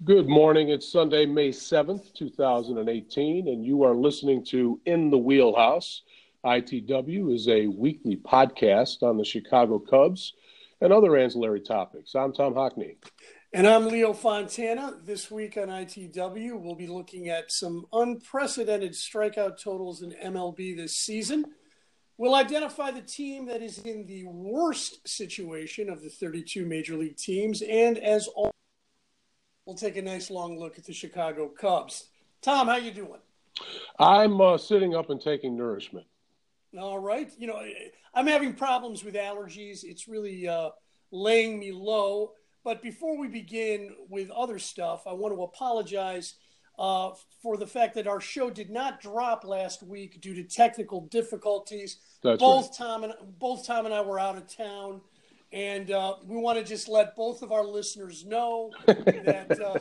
Good morning. It's Sunday, May 7th, 2018, and you are listening to In the Wheelhouse. ITW is a weekly podcast on the Chicago Cubs and other ancillary topics. I'm Tom Hockney. And I'm Leo Fontana. This week on ITW, we'll be looking at some unprecedented strikeout totals in MLB this season. We'll identify the team that is in the worst situation of the 32 major league teams, and as always, we'll take a nice long look at the Chicago Cubs. Tom, how you doing? I'm sitting up and taking nourishment. All right. You know, I'm having problems with allergies. It's really laying me low. But before we begin with other stuff, I want to apologize for the fact that our show did not drop last week due to technical difficulties. Both Tom and I were out of town. And we want to just let both of our listeners know that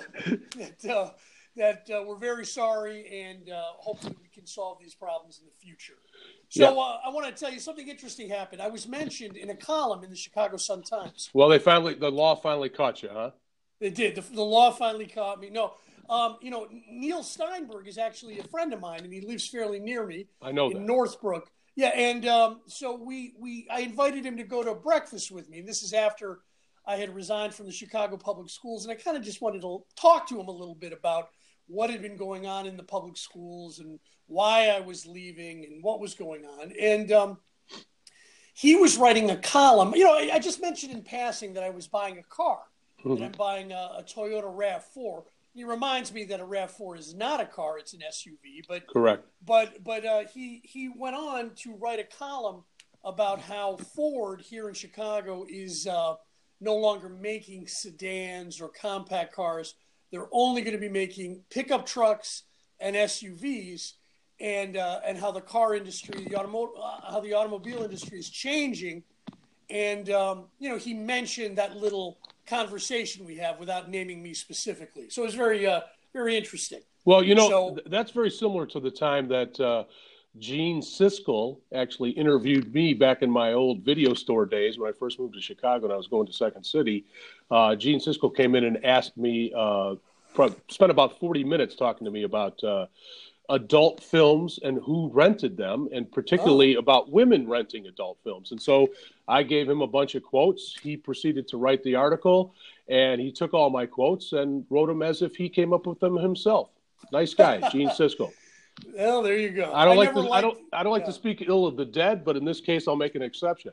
we're very sorry, and hopefully we can solve these problems in the future. So I want to tell you something interesting happened. I was mentioned in a column in the Chicago Sun-Times. Well, the law finally caught you, huh? They did. The law finally caught me. No, Neil Steinberg is actually a friend of mine, and he lives fairly near me. I know in Northbrook. Yeah, and so I invited him to go to breakfast with me, and this is after I had resigned from the Chicago Public Schools, and I kind of just wanted to talk to him a little bit about what had been going on in the public schools and why I was leaving and what was going on. And he was writing a column. You know, I just mentioned in passing that I was buying a car, and I'm buying a Toyota RAV4. He reminds me that a RAV4 is not a car; it's an SUV. But correct. But he went on to write a column about how Ford here in Chicago is no longer making sedans or compact cars. They're only going to be making pickup trucks and SUVs, and how the car industry, how the automobile industry is changing. And he mentioned that little conversation we have without naming me specifically. So it was very, very interesting. Well, that's very similar to the time that Gene Siskel actually interviewed me back in my old video store days when I first moved to Chicago and I was going to Second City. Gene Siskel came in and asked me, spent about 40 minutes talking to me about adult films and who rented them, and particularly about women renting adult films. And so I gave him a bunch of quotes. He proceeded to write the article, and he took all my quotes and wrote them as if he came up with them himself. Nice guy, Gene Siskel. Well, there you go. I don't like to speak ill of the dead, but in this case, I'll make an exception.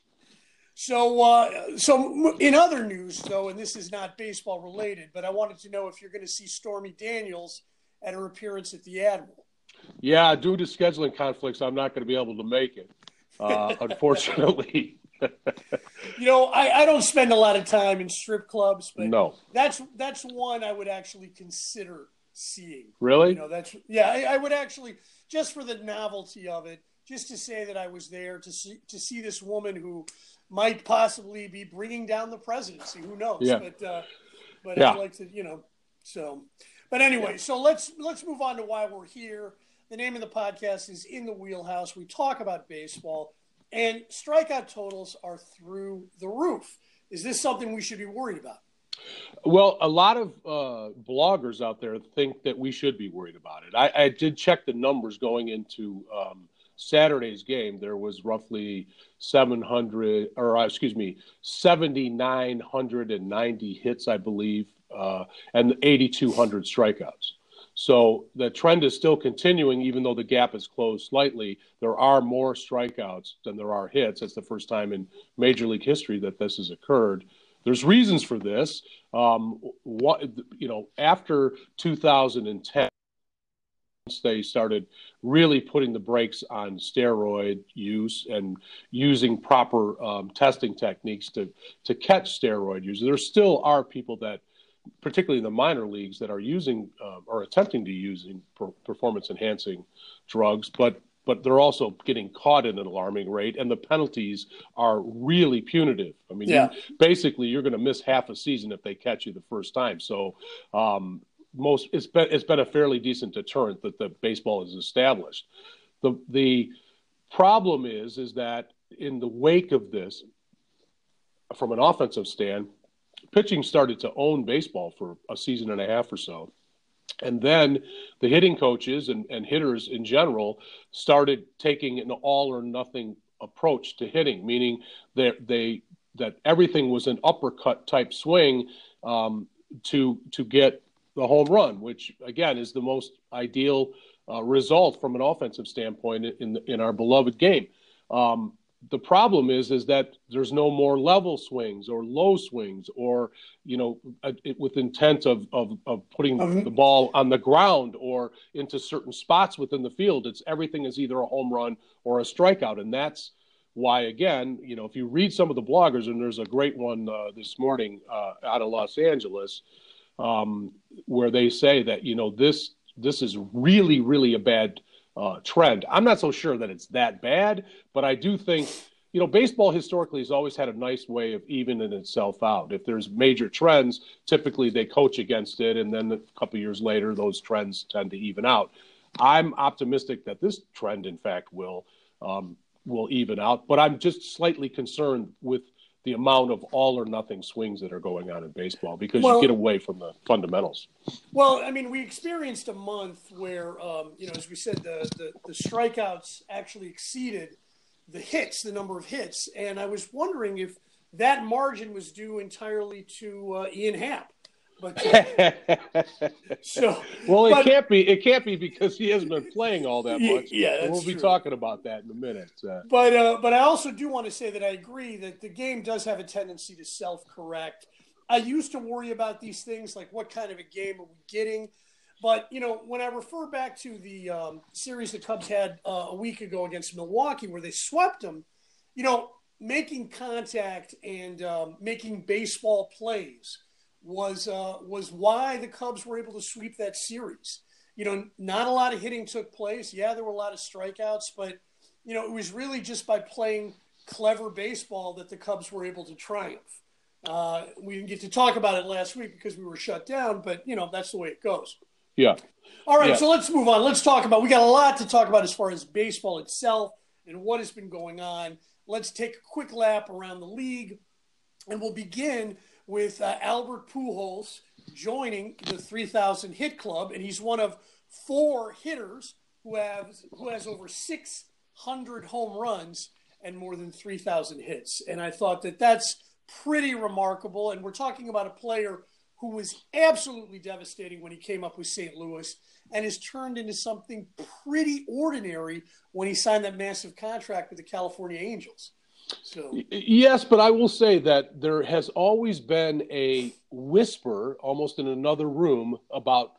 So in other news, though, and this is not baseball related, but I wanted to know if you're going to see Stormy Daniels at her appearance at the Admiral. Yeah, due to scheduling conflicts, I'm not going to be able to make it, unfortunately. I don't spend a lot of time in strip clubs, but no, that's one I would actually consider seeing. Really? I would actually, just for the novelty of it, just to say that I was there to see this woman who might possibly be bringing down the presidency. Who knows? Yeah. But I'd like to, so. But anyway, so let's move on to why we're here. The name of the podcast is In the Wheelhouse. We talk about baseball, and strikeout totals are through the roof. Is this something we should be worried about? Well, a lot of bloggers out there think that we should be worried about it. I did check the numbers going into Saturday's game. There was roughly 7,990 hits, I believe, and 8,200 strikeouts. So the trend is still continuing, even though the gap is closed slightly. There are more strikeouts than there are hits. It's the first time in Major League history that this has occurred. There's reasons for this. After 2010, they started really putting the brakes on steroid use and using proper testing techniques to catch steroid use. There still are people that, particularly in the minor leagues, that are using or attempting to use performance-enhancing drugs, but they're also getting caught at an alarming rate, and the penalties are really punitive. I mean, basically, you're going to miss half a season if they catch you the first time. So it's been a fairly decent deterrent that the baseball has established. The problem is that in the wake of this, from an offensive pitching started to own baseball for a season and a half or so. And then the hitting coaches and hitters in general started taking an all or nothing approach to hitting, meaning that everything was an uppercut type swing to get the home run, which again is the most ideal result from an offensive standpoint in our beloved game. The problem is that there's no more level swings or low swings or, with intent of putting the ball on the ground or into certain spots within the field. Everything is either a home run or a strikeout. And that's why, again, if you read some of the bloggers, and there's a great one this morning out of Los Angeles, where they say that, this is really, really a bad trend. I'm not so sure that it's that bad, but I do think, baseball historically has always had a nice way of evening itself out. If there's major trends, typically they coach against it, and then a couple of years later, those trends tend to even out. I'm optimistic that this trend, in fact, will even out, but I'm just slightly concerned with the amount of all or nothing swings that are going on in baseball because you get away from the fundamentals. Well, I mean, we experienced a month where, as we said, the strikeouts actually exceeded the hits, the number of hits. And I was wondering if that margin was due entirely to Ian Happ. But it can't be because he hasn't been playing all that much. Yeah, that's we'll be true. talking about that in a minute. But I also do want to say that I agree that the game does have a tendency to self-correct. I used to worry about these things like what kind of a game are we getting, but when I refer back to the series the Cubs had a week ago against Milwaukee where they swept them, making contact and making baseball plays was why the Cubs were able to sweep that series. Not a lot of hitting took place. Yeah, there were a lot of strikeouts, but it was really just by playing clever baseball that the Cubs were able to triumph. We didn't get to talk about it last week because we were shut down, but that's the way it goes. Yeah. All right, yeah. So let's move on. Let's talk about. We got a lot to talk about as far as baseball itself and what has been going on. Let's take a quick lap around the league, and we'll begin with Albert Pujols joining the 3,000 hit club, and he's one of 4 hitters who has over 600 home runs and more than 3,000 hits. And I thought that that's pretty remarkable. And we're talking about a player who was absolutely devastating when he came up with St. Louis and has turned into something pretty ordinary when he signed that massive contract with the California Angels. So. Yes, but I will say that there has always been a whisper, almost in another room, about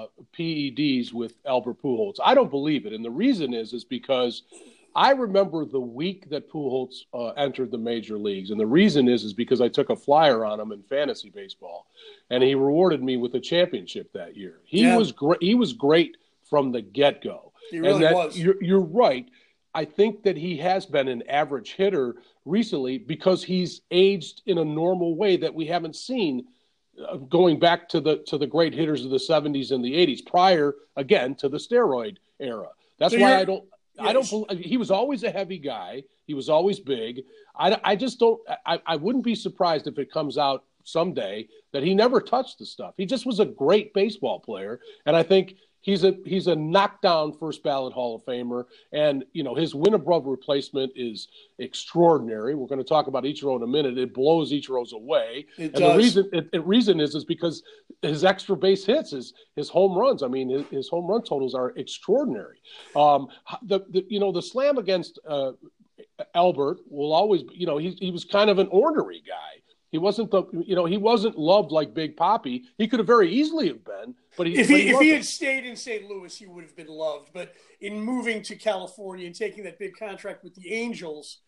PEDs with Albert Pujols. I don't believe it, and the reason is because I remember the week that Pujols entered the major leagues, and the reason is because I took a flyer on him in fantasy baseball, and he rewarded me with a championship that year. He was great. He was great from the get-go. He really was. You're right. I think that he has been an average hitter recently because he's aged in a normal way that we haven't seen going back to the great hitters of the 70s and the 80s, prior, again, to the steroid era. That's why I don't – he was always a heavy guy. He was always big. I just don't – I wouldn't be surprised if it comes out someday that he never touched the stuff. He just was a great baseball player, and I think – He's a knockdown first ballot Hall of Famer, and his win above replacement is extraordinary. We're going to talk about Ichiro in a minute. It blows Ichiro's away. It does. The reason is because his extra base hits, his home runs. I mean, his home run totals are extraordinary. The slam against Albert will always, he was kind of an ornery guy. He wasn't he wasn't loved like Big Papi. He could have very easily have been, but if he had stayed in St. Louis, he would have been loved. But in moving to California and taking that big contract with the Angels,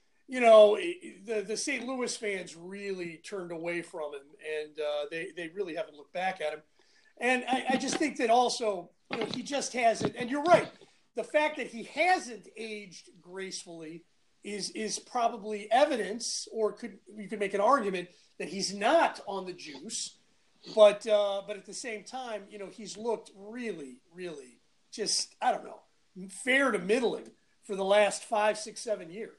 the St. Louis fans really turned away from him, and they really haven't looked back at him. And I just think that also he just hasn't. And you're right, the fact that he hasn't aged gracefully is probably evidence, or you could make an argument that he's not on the juice, but at the same time, he's looked really, really just, I don't know, fair to middling for the last 5, 6, 7 years.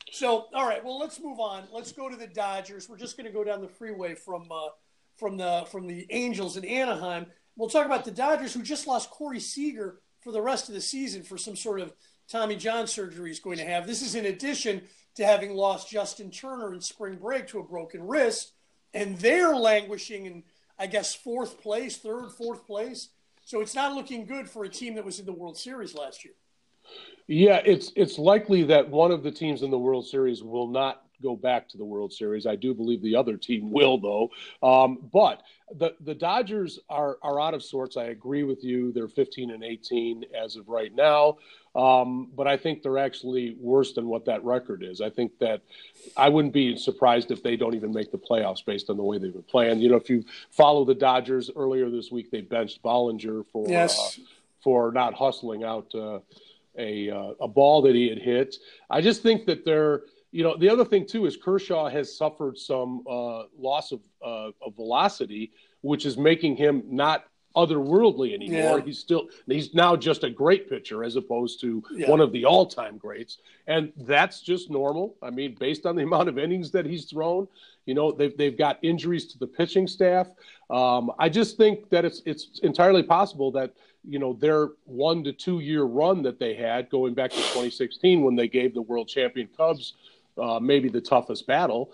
So, all right, well, let's move on. Let's go to the Dodgers. We're just going to go down the freeway from the Angels in Anaheim. We'll talk about the Dodgers, who just lost Corey Seager for the rest of the season for some sort of Tommy John surgery he's going to have. This is in addition to having lost Justin Turner in spring break to a broken wrist, and they're languishing in, I guess, fourth, fourth place. So it's not looking good for a team that was in the World Series last year. Yeah, it's likely that one of the teams in the World Series will not go back to the World Series. I do believe the other team will, though. But the Dodgers are out of sorts. I agree with you. They're 15-18 as of right now. But I think they're actually worse than what that record is. I think that I wouldn't be surprised if they don't even make the playoffs based on the way they've been playing. You know, if you follow the Dodgers earlier this week, they benched Bollinger for not hustling out a ball that he had hit. I just think that they're, you know, the other thing too is Kershaw has suffered some loss of velocity, which is making him not otherworldly anymore. Yeah. He's now just a great pitcher as opposed to one of the all-time greats, and that's just normal. I mean, based on the amount of innings that he's thrown, you know, they've got injuries to the pitching staff. I just think that it's entirely possible that, you know, their 1 to 2 year run that they had going back to 2016 when they gave the world champion Cubs maybe the toughest battle,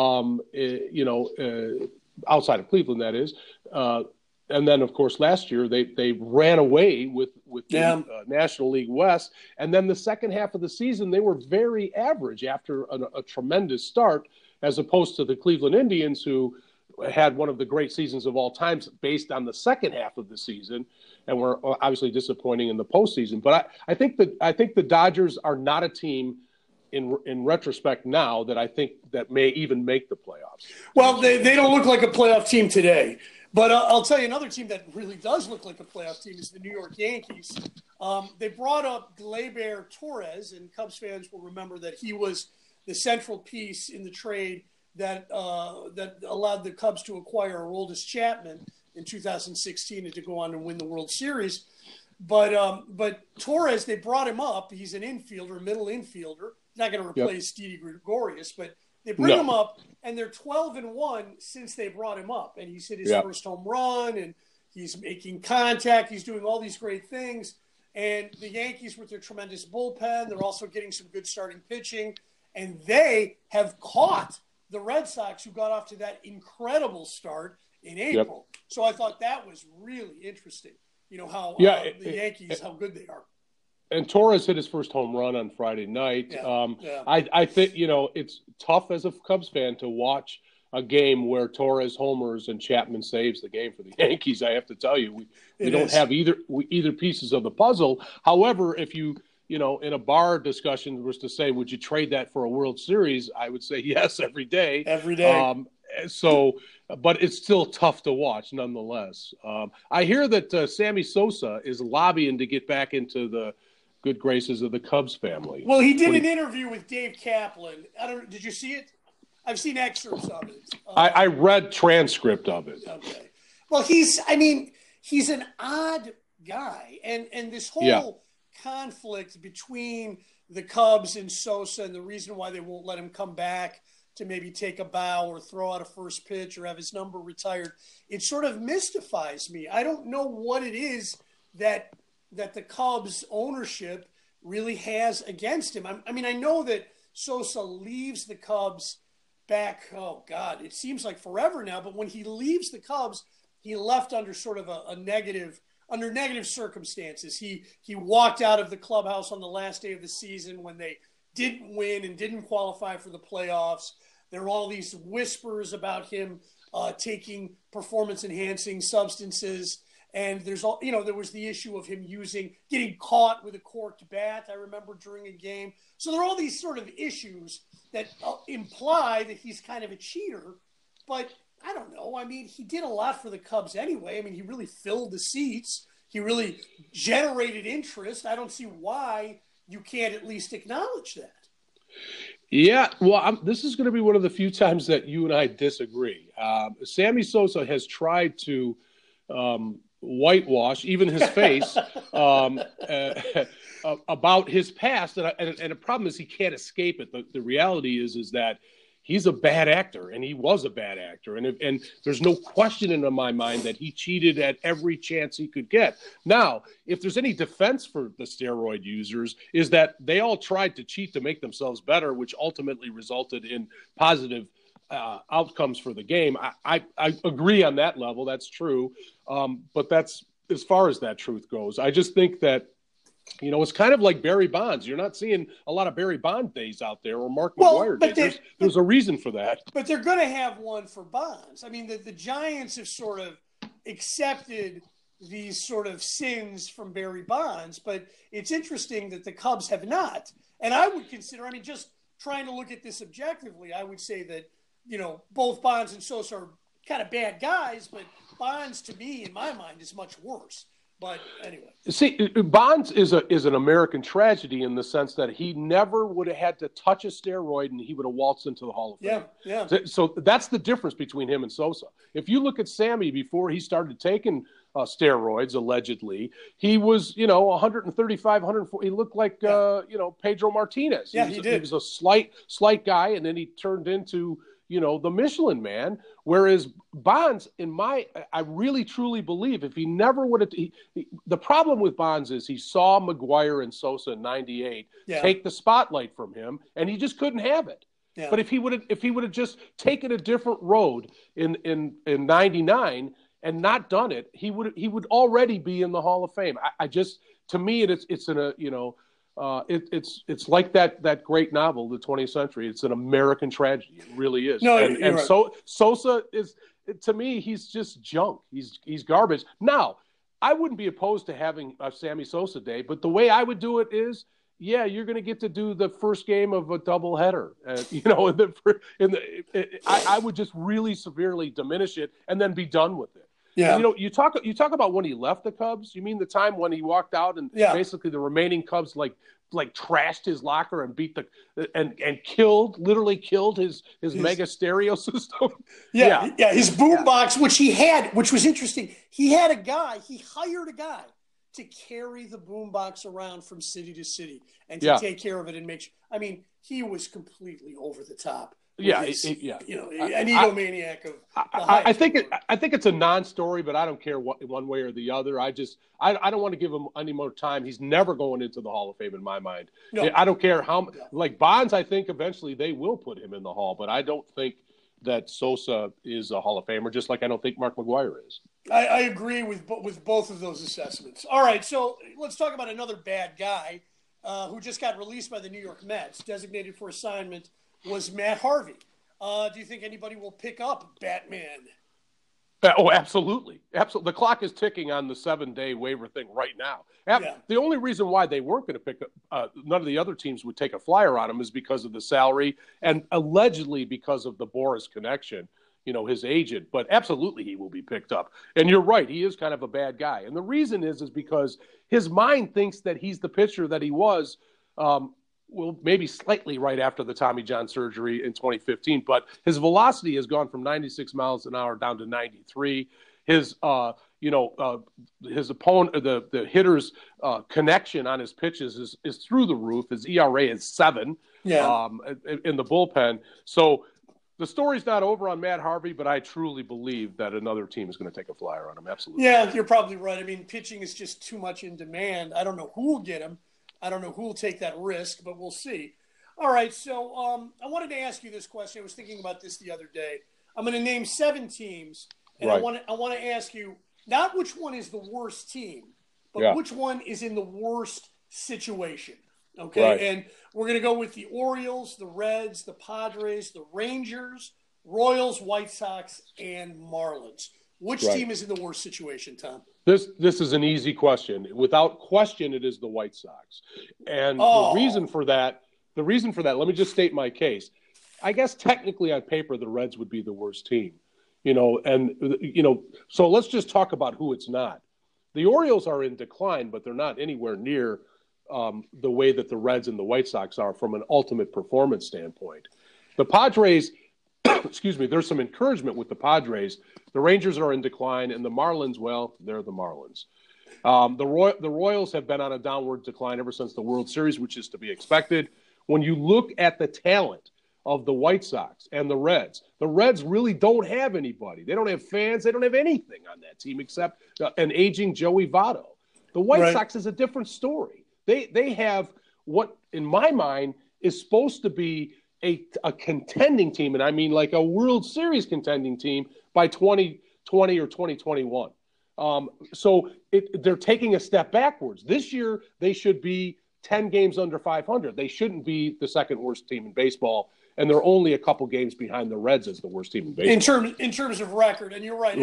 outside of Cleveland, that is. And then, of course, last year they ran away with the National League West. And then the second half of the season, they were very average after a tremendous start, as opposed to the Cleveland Indians, who had one of the great seasons of all time based on the second half of the season, and were obviously disappointing in the postseason. But I think the Dodgers are not a team in retrospect now that I think that may even make the playoffs. Well, they don't look like a playoff team today. But I'll tell you another team that really does look like a playoff team is the New York Yankees. They brought up Gleyber Torres, and Cubs fans will remember that he was the central piece in the trade that allowed the Cubs to acquire Aroldis Chapman in 2016 and to go on and win the World Series. But Torres, they brought him up. He's an infielder, middle infielder. He's not going to replace Didi Gregorius, but they bring him up, and they're 12-1 since they brought him up. And he's hit his first home run, and he's making contact. He's doing all these great things. And the Yankees, with their tremendous bullpen, they're also getting some good starting pitching. And they have caught the Red Sox, who got off to that incredible start in April. So I thought that was really interesting, you know, how the Yankees, how good they are. And Torres hit his first home run on Friday night. I think, you know, it's tough as a Cubs fan to watch a game where Torres homers and Chapman saves the game for the Yankees. I have to tell you, we don't have either pieces of the puzzle. However, if you know, in a bar discussion was to say, would you trade that for a World Series? I would say yes, every day. Every day. But it's still tough to watch nonetheless. I hear that Sammy Sosa is lobbying to get back into the good graces of the Cubs family. Well, he did an interview with Dave Kaplan. Did you see it? I've seen excerpts of it. I read transcript of it. Okay. Well, he's an odd guy. And this whole conflict between the Cubs and Sosa, and the reason why they won't let him come back to maybe take a bow or throw out a first pitch or have his number retired, it sort of mystifies me. I don't know what it is that the Cubs ownership really has against him. I mean, I know that Sosa leaves the Cubs back, it seems like forever now, but when he leaves the Cubs, he left under sort of under negative circumstances. He walked out of the clubhouse on the last day of the season when they didn't win and didn't qualify for the playoffs. There were all these whispers about him taking performance-enhancing substances. And there was the issue of him getting caught with a corked bat, I remember, during a game. So there are all these sort of issues that imply that he's kind of a cheater. But I don't know. I mean, he did a lot for the Cubs anyway. I mean, he really filled the seats. He really generated interest. I don't see why you can't at least acknowledge that. Yeah, well, this is going to be one of the few times that you and I disagree. Sammy Sosa has tried to whitewash even his face about his past, and the problem is he can't escape it. The reality is that he's a bad actor, and he was a bad actor, and there's no question in my mind that he cheated at every chance he could get. Now, if there's any defense for the steroid users, is that they all tried to cheat to make themselves better, which ultimately resulted in positive outcomes for the game. I agree on that level. That's true. But that's as far as that truth goes. I just think that, it's kind of like Barry Bonds. You're not seeing a lot of Barry Bond days out there or Mark McGwire days. There's a reason for that. But they're going to have one for Bonds. I mean, the Giants have sort of accepted these sort of sins from Barry Bonds, but it's interesting that the Cubs have not. And I would consider, just trying to look at this objectively, I would say that, both Bonds and Sosa are kind of bad guys, but Bonds, to me, in my mind, is much worse. But anyway. See, Bonds is an American tragedy in the sense that he never would have had to touch a steroid and he would have waltzed into the Hall of Fame. Yeah. So that's the difference between him and Sosa. If you look at Sammy before he started taking steroids, allegedly, he was, 135, 140. He looked like, Pedro Martinez. Yeah, he did. He was a slight guy, and then he turned into the Michelin Man, whereas Bonds, I really truly believe if he never would have, the problem with Bonds is he saw McGwire and Sosa in '98 take the spotlight from him, and he just couldn't have it. Yeah. But if he would have just taken a different road in '99 and not done it, he would already be in the Hall of Fame. To me, it's like that great novel, The 20th Century. It's an American tragedy. It really is. No, and right. So Sosa is, to me, he's just junk. He's garbage. Now, I wouldn't be opposed to having a Sammy Sosa day, but the way I would do it is, you're going to get to do the first game of a doubleheader. I would just really severely diminish it and then be done with it. Yeah. You talk about when he left the Cubs. You mean the time when he walked out and basically the remaining Cubs like trashed his locker and and literally killed his mega stereo system. Yeah. His boombox, which was interesting. He hired a guy to carry the boombox around from city to city and to take care of it and make sure. He was completely over the top. An egomaniac of. I think it's a non-story, but I don't care one way or the other. I don't want to give him any more time. He's never going into the Hall of Fame in my mind. No. I don't care how. Like Bonds, I think eventually they will put him in the Hall, but I don't think that Sosa is a Hall of Famer. Just like I don't think Mark McGwire is. I agree with both of those assessments. All right, so let's talk about another bad guy who just got released by the New York Mets, designated for assignment. Was Matt Harvey. Do you think anybody will pick up Batman? Oh, absolutely. Absolutely. The clock is ticking on the 7-day waiver thing right now. The only reason why they weren't going to pick up, none of the other teams would take a flyer on him is because of the salary and allegedly because of the Boris connection, his agent. But absolutely he will be picked up. And you're right. He is kind of a bad guy. And the reason is because his mind thinks that he's the pitcher that he was, maybe slightly right after the Tommy John surgery in 2015, but his velocity has gone from 96 miles an hour down to 93. His opponent, the hitter's connection on his pitches is through the roof. His ERA is 7 in the bullpen. So the story's not over on Matt Harvey, but I truly believe that another team is going to take a flyer on him. Absolutely. Yeah, you're probably right. Pitching is just too much in demand. I don't know who will get him. I don't know who will take that risk, but we'll see. All right, so I wanted to ask you this question. I was thinking about this the other day. I'm going to name 7 teams, and right. I want to ask you not which one is the worst team, but which one is in the worst situation. Okay, right. And we're going to go with the Orioles, the Reds, the Padres, the Rangers, Royals, White Sox, and Marlins. Which team is in the worst situation, Tom? This is an easy question. Without question, it is the White Sox. And the reason for that, let me just state my case. I guess technically on paper, the Reds would be the worst team. So let's just talk about who it's not. The Orioles are in decline, but they're not anywhere near the way that the Reds and the White Sox are from an ultimate performance standpoint. The Padres, there's some encouragement with the Padres. The Rangers are in decline, and the Marlins, well, they're the Marlins. The Royals have been on a downward decline ever since the World Series, which is to be expected. When you look at the talent of the White Sox and the Reds really don't have anybody. They don't have fans. They don't have anything on that team except an aging Joey Votto. The White Sox is a different story. They have what, in my mind, is supposed to be a contending team, and I mean like a World Series contending team by 2020 or 2021. So they're taking a step backwards. This year, they should be 10 games under 500. They shouldn't be the second worst team in baseball, and they're only a couple games behind the Reds as the worst team in baseball. In terms of record, and you're right.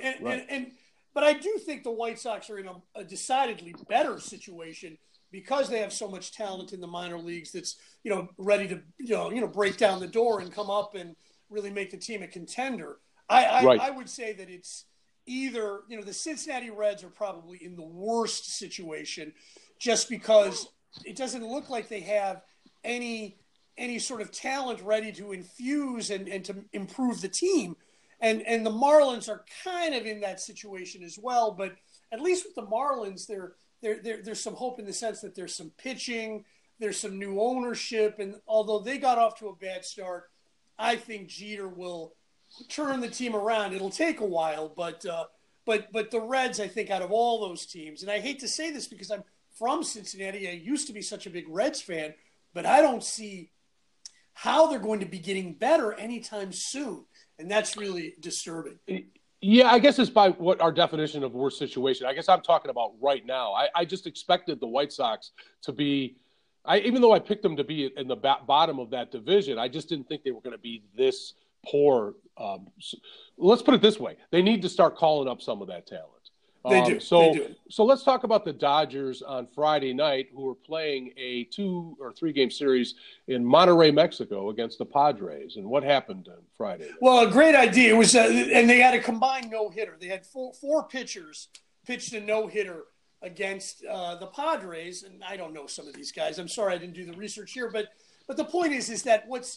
But I do think the White Sox are in a decidedly better situation because they have so much talent in the minor leagues that's, ready to break down the door and come up and really make the team a contender. I would say that it's either, the Cincinnati Reds are probably in the worst situation just because it doesn't look like they have any sort of talent ready to infuse and to improve the team. And the Marlins are kind of in that situation as well. But at least with the Marlins, there's some hope in the sense that there's some pitching, there's some new ownership. And although they got off to a bad start, I think Jeter will turn the team around. It'll take a while, but the Reds, I think, out of all those teams, and I hate to say this because I'm from Cincinnati, I used to be such a big Reds fan, but I don't see how they're going to be getting better anytime soon, and that's really disturbing. Yeah, I guess it's by what our definition of worst situation. I guess I'm talking about right now. I just expected the White Sox to be even though I picked them to be in the bottom of that division, I just didn't think they were going to be this poor. Let's put it this way. They need to start calling up some of that talent. They do. So let's talk about the Dodgers on Friday night, who are playing a 2 or 3 game series in Monterrey, Mexico, against the Padres. And what happened on Friday night? Well, a great idea. It was, and they had a combined no-hitter. They had four pitchers pitched a no-hitter against the Padres. And I don't know some of these guys. I'm sorry I didn't do the research here, but the point is that what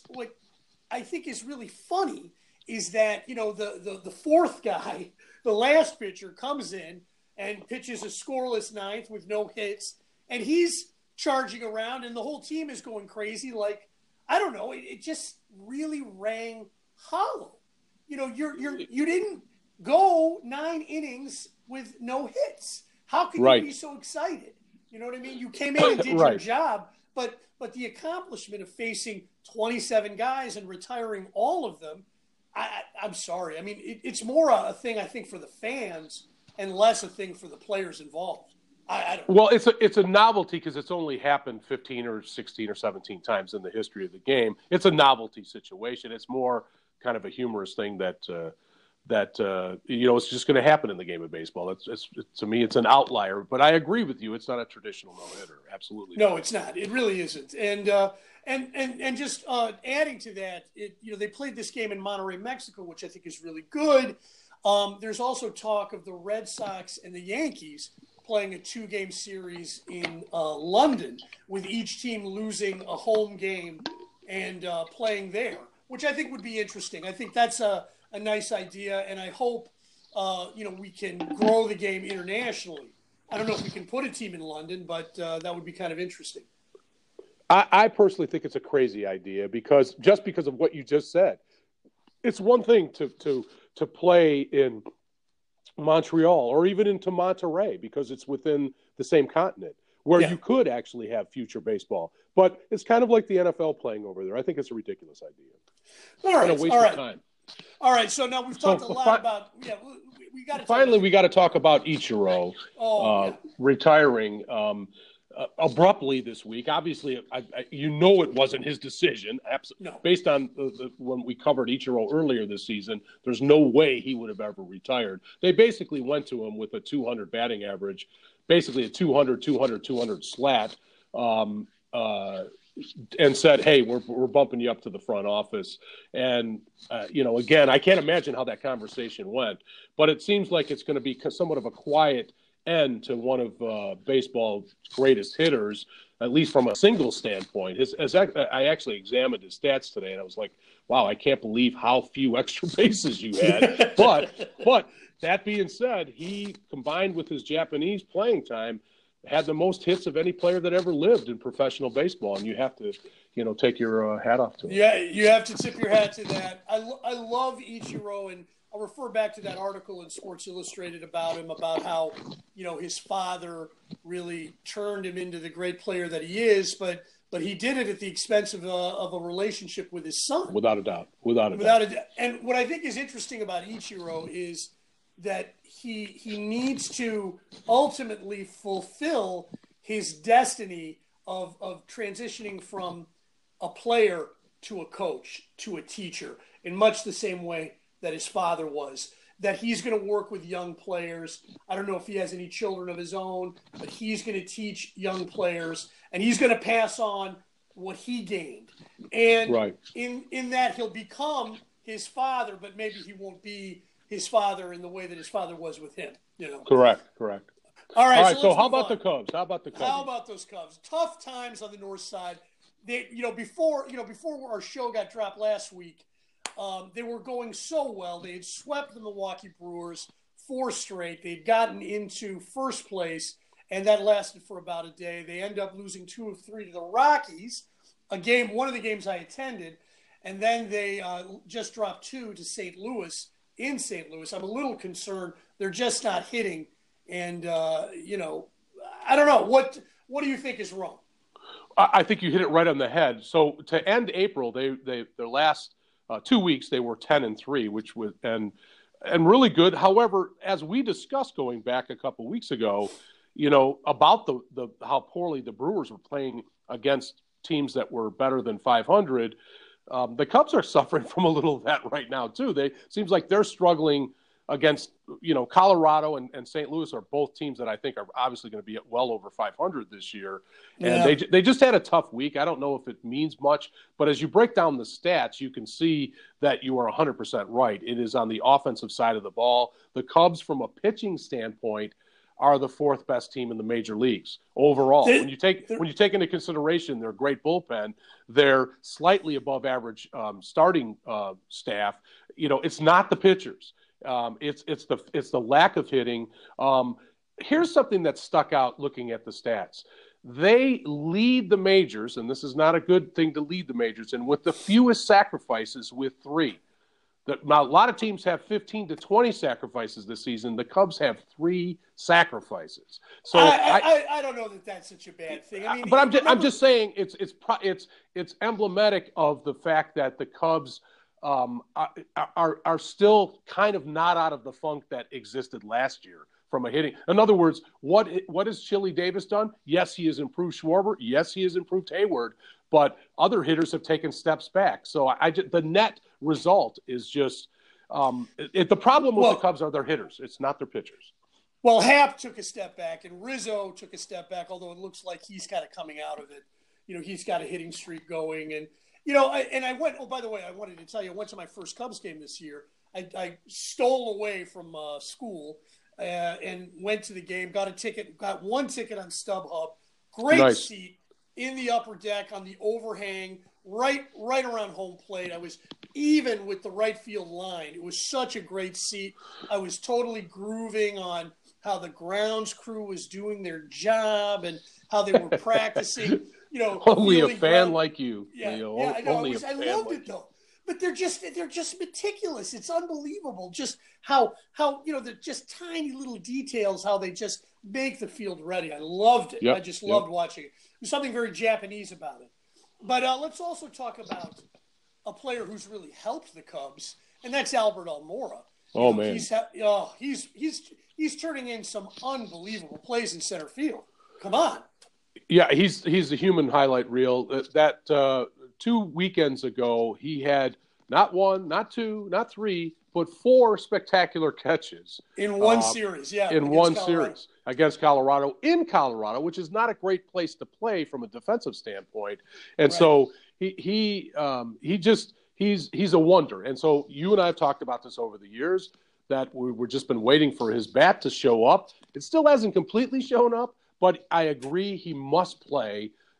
I think is really funny is that, the fourth guy, the last pitcher, comes in and pitches a scoreless ninth with no hits, and he's charging around, and the whole team is going crazy. Like, I don't know, it just really rang hollow. You didn't go 9 innings with no hits. How could you be so excited? You know what I mean? You came in and did your job, but the accomplishment of facing 27 guys and retiring all of them, I'm sorry. I mean, it's more a thing, I think, for the fans and less a thing for the players involved. I don't know. Well, it's a novelty because it's only happened 15 or 16 or 17 times in the history of the game. It's a novelty situation. It's more kind of a humorous thing that it's just going to happen in the game of baseball. It's to me, it's an outlier. But I agree with you. It's not a traditional no-hitter. Absolutely no, not. It's not. It really isn't. And just adding to that, they played this game in Monterrey, Mexico, which I think is really good. There's also talk of the Red Sox and the Yankees playing a 2-game series in London, with each team losing a home game and playing there, which I think would be interesting. I think that's a nice idea, and I hope we can grow the game internationally. I don't know if we can put a team in London, but that would be kind of interesting. I personally think it's a crazy idea because of what you just said. It's one thing to play in Montreal or even into Monterrey because it's within the same continent where you could actually have future baseball. But it's kind of like the NFL playing over there. I think it's a ridiculous idea. All right. It's a waste of time. All right. So now we've talked a lot about we got to finally we got to talk about Ichiro retiring. Abruptly this week. Obviously, it wasn't his decision. No. Based on when we covered Ichiro earlier this season, there's no way he would have ever retired. They basically went to him with a 200 batting average, basically a 200 slat, and said, "Hey, we're bumping you up to the front office." And again, I can't imagine how that conversation went, but it seems like it's going to be somewhat of a quiet end to one of baseball's greatest hitters. at least from a single standpoint. I actually examined his stats today, and I was like, wow, I can't believe how few extra bases you had. But that being said, he, combined with his Japanese playing time, had the most hits of any player that ever lived in professional baseball, and you have to, take your hat off to him. Yeah, you have to tip your hat to that. I love Ichiro, and I'll refer back to that article in Sports Illustrated about him, about how, his father really turned him into the great player that he is, but he did it at the expense of a relationship with his son. Without a doubt. Without a doubt. And what I think is interesting about Ichiro is that he needs to ultimately fulfill his destiny of transitioning from a player to a coach, to a teacher, in much the same way that his father was, that he's going to work with young players. I don't know if he has any children of his own, but he's going to teach young players, and he's going to pass on what he gained. And right. in that, he'll become his father, but maybe he won't be his father in the way that his father was with him. Correct. All right. So how about the Cubs? How about those Cubs? Tough times on the north side. They, before our show got dropped last week, they were going so well. They had swept the Milwaukee Brewers 4 straight. They'd gotten into first place, and that lasted for about a day. They end up losing 2 of 3 to the Rockies, one of the games I attended, and then they just dropped 2 to St. Louis in St. Louis. I'm a little concerned. They're just not hitting, and I don't know. What do you think is wrong? I think you hit it right on the head. So to end April, their last 2 weeks they were 10-3, which was and really good. However, as we discussed going back a couple of weeks ago, about the how poorly the Brewers were playing against teams that were better than 500. The Cubs are suffering from a little of that right now too. Seems like they're struggling against, Colorado and St. Louis are both teams that I think are obviously going to be at well over 500 this year. And they just had a tough week. I don't know if it means much, but as you break down the stats, you can see that you are 100% right. It is on the offensive side of the ball. The Cubs, from a pitching standpoint, are the 4th best team in the major leagues overall. When you take into consideration their great bullpen, their slightly above average starting staff, it's not the pitchers. It's the lack of hitting. Here's something that stuck out looking at the stats. They lead the majors, and this is not a good thing to lead the majors, and with the fewest sacrifices with 3. Now, a lot of teams have 15 to 20 sacrifices this season. The Cubs have 3 sacrifices. So I don't know that that's such a bad thing. I mean, but I'm just saying it's emblematic of the fact that the Cubs are still kind of not out of the funk that existed last year from a hitting. In other words, what has Chili Davis done? Yes, he has improved Schwarber. Yes, he has improved Hayward. But other hitters have taken steps back. So the net result is just the problem with the Cubs are their hitters. It's not their pitchers. Well, Happ took a step back, and Rizzo took a step back, although it looks like he's kind of coming out of it. He's got a hitting streak going. And, I went – oh, by the way, I wanted to tell you, I went to my first Cubs game this year. I stole away from school and went to the game, got one ticket on StubHub. Great seat. In the upper deck on the overhang, right around home plate. I was even with the right field line. It was such a great seat. I was totally grooving on how the grounds crew was doing their job and how they were practicing. Only a fan like you. Yeah, I know. I loved it though. But they're just meticulous. It's unbelievable just how they're just tiny little details, how they just make the field ready. I loved it. I just loved watching it. There's something very Japanese about it. But let's also talk about a player who's really helped the Cubs, and that's Albert Almora. Man, he's turning in some unbelievable plays in center field. Come on. Yeah, he's a human highlight reel. That 2 weekends ago, he had not 1, not 2, not 3, but 4 spectacular catches in one series. Yeah, in one series against Colorado, which is not a great place to play from a defensive standpoint. And so he's a wonder. And so you and I have talked about this over the years that we've just been waiting for his bat to show up. It still hasn't completely shown up, but I agree he must play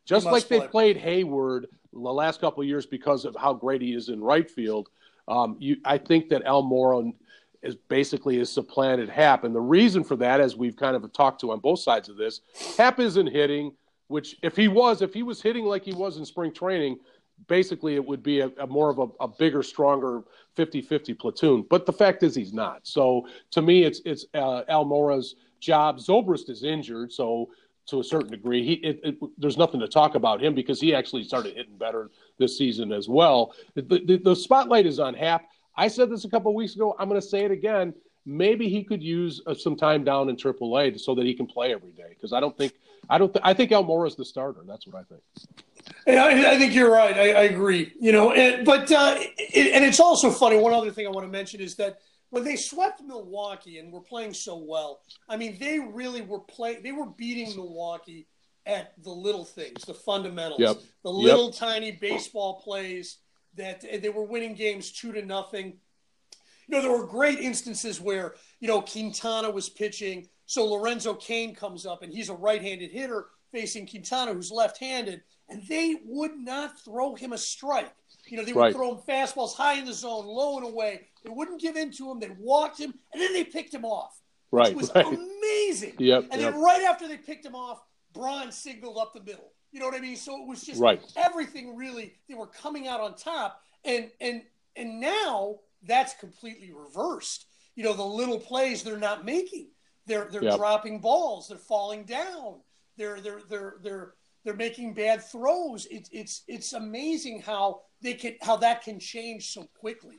just like they played Hayward the last couple of years because of how great he is in right field. I think that Almora is basically has supplanted Happ. And the reason for that, as we've kind of talked to on both sides of this, Happ isn't hitting, which if he was hitting like he was in spring training, basically it would be a more of a bigger, stronger 50-50 platoon. But the fact is he's not. So to me, it's Almora's job. Zobrist is injured, so to a certain degree, there's nothing to talk about him because he actually started hitting better this season as well. The spotlight is on Happ. I said this a couple of weeks ago. I'm going to say it again. Maybe he could use some time down in AAA so that he can play every day. Because I think Almora is the starter. That's what I think. Yeah, I think you're right. I agree. But it's also funny. One other thing I want to mention is that when they swept Milwaukee and were playing so well, I mean, they really were They were beating Milwaukee at the little things, the fundamentals, the little tiny baseball plays. That they were winning games 2-0. There were great instances where, Quintana was pitching. So Lorenzo Cain comes up and he's a right-handed hitter facing Quintana, who's left-handed, and they would not throw him a strike. They would throw him fastballs high in the zone, low and away. They wouldn't give in to him. They walked him, and then they picked him off. Which was amazing. And then right after they picked him off, Braun signaled up the middle. You know what I mean? So it was just everything really, they were coming out on top. And now that's completely reversed. The little plays they're not making. They're dropping balls. They're falling down. They're making bad throws. It's amazing how that can change so quickly.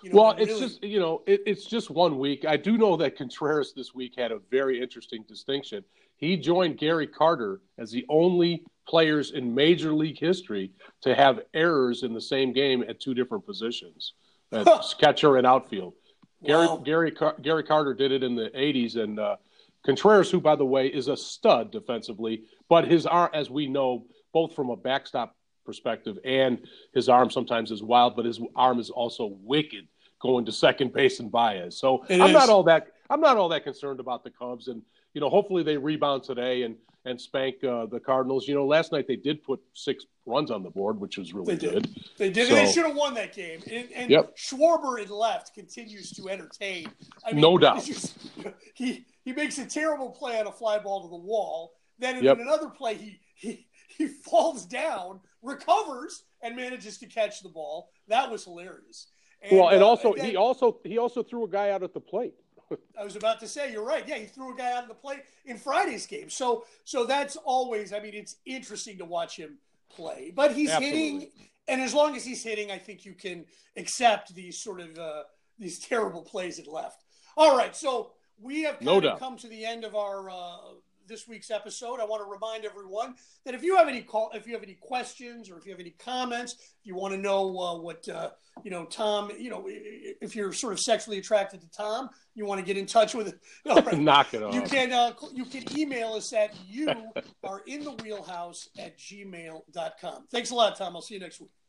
It's just 1 week. I do know that Contreras this week had a very interesting distinction. He joined Gary Carter as the only players in Major League history to have errors in the same game at two different positions, catcher and outfield. Wow. Gary Carter did it in the 80s, and Contreras, who, by the way, is a stud defensively, but his arm, as we know, both from a backstop perspective and his arm sometimes is wild, but his arm is also wicked going to second base and Baez. So I'm not all that concerned about the Cubs, and hopefully they rebound today and spank the Cardinals. Last night they did put 6 runs on the board, which was really good. They did. So, and they should have won that game. And Schwarber in left continues to entertain. I mean, no doubt. He makes a terrible play on a fly ball to the wall. Then in another play, he falls down, recovers, and manages to catch the ball. That was hilarious. And, he also threw a guy out at the plate. I was about to say, you're right. Yeah, he threw a guy out of the plate in Friday's game. So that's always, it's interesting to watch him play. But he's hitting, and as long as he's hitting, I think you can accept these sort of these terrible plays at left. All right, so we have come to the end of our this week's episode. I want to remind everyone that if you have any questions or if you have any comments, if you want to know what Tom, if you're sort of sexually attracted to Tom, you want to get in touch with it. Right. Knock it off. You can email us at youareinthewheelhouse@gmail.com. Thanks a lot, Tom. I'll see you next week.